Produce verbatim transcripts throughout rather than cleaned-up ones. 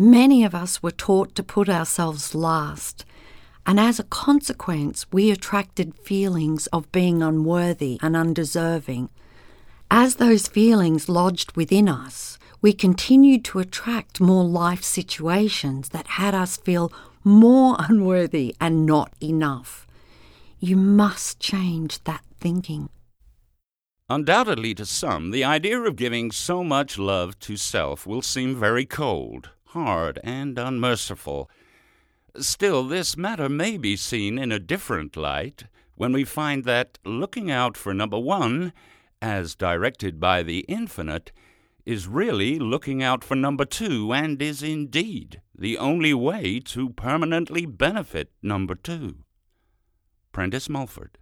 Many of us were taught to put ourselves last, and as a consequence, we attracted feelings of being unworthy and undeserving. As those feelings lodged within us, we continued to attract more life situations that had us feel more unworthy and not enough. You must change that thinking. Undoubtedly to some, the idea of giving so much love to self will seem very cold, hard, and unmerciful. Still, this matter may be seen in a different light when we find that looking out for number one, as directed by the infinite, is really looking out for number two and is indeed the only way to permanently benefit number two. Prentice Mulford.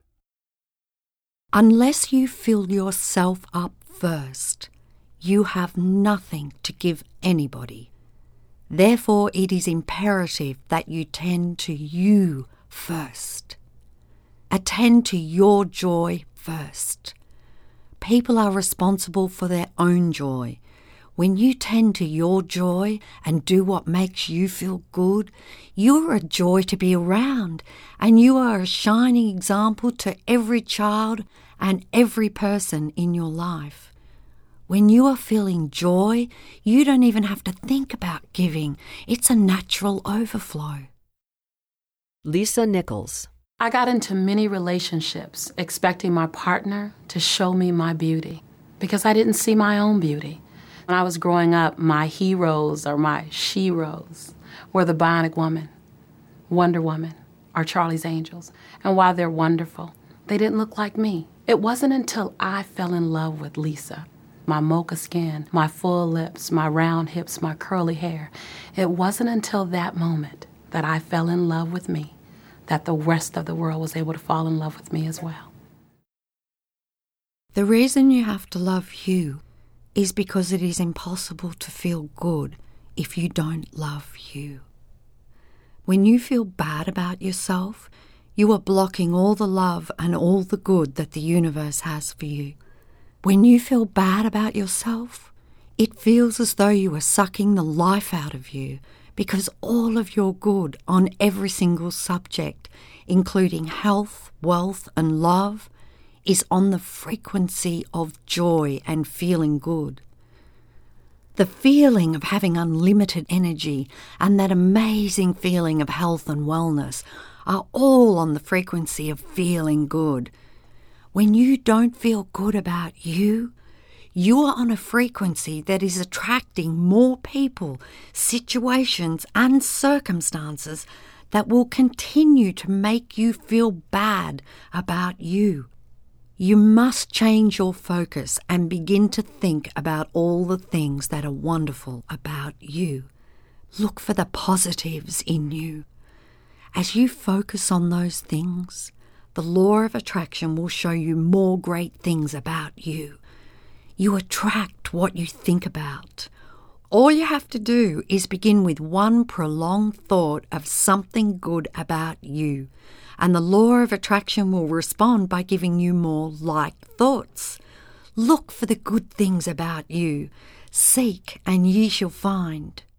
Unless you fill yourself up first, you have nothing to give anybody. Therefore, it is imperative that you tend to you first. Attend to your joy first. People are responsible for their own joy. When you tend to your joy and do what makes you feel good, you're a joy to be around, and you are a shining example to every child and every person in your life. When you are feeling joy, you don't even have to think about giving. It's a natural overflow. Lisa Nichols. I got into many relationships expecting my partner to show me my beauty because I didn't see my own beauty. When I was growing up, my heroes or my she-ros were the Bionic Woman, Wonder Woman, or Charlie's Angels. And while they're wonderful, they didn't look like me. It wasn't until I fell in love with Lisa, my mocha skin, my full lips, my round hips, my curly hair. It wasn't until that moment that I fell in love with me that the rest of the world was able to fall in love with me as well. The reason you have to love you is because it is impossible to feel good if you don't love you. When you feel bad about yourself, you are blocking all the love and all the good that the universe has for you. When you feel bad about yourself, it feels as though you are sucking the life out of you, because all of your good on every single subject, including health, wealth, and love, is on the frequency of joy and feeling good. The feeling of having unlimited energy and that amazing feeling of health and wellness are all on the frequency of feeling good. When you don't feel good about you, you are on a frequency that is attracting more people, situations, and circumstances that will continue to make you feel bad about you. You must change your focus and begin to think about all the things that are wonderful about you. Look for the positives in you. As you focus on those things, the law of attraction will show you more great things about you. You attract what you think about. All you have to do is begin with one prolonged thought of something good about you, and the law of attraction will respond by giving you more like thoughts. Look for the good things about you. Seek, and ye shall find.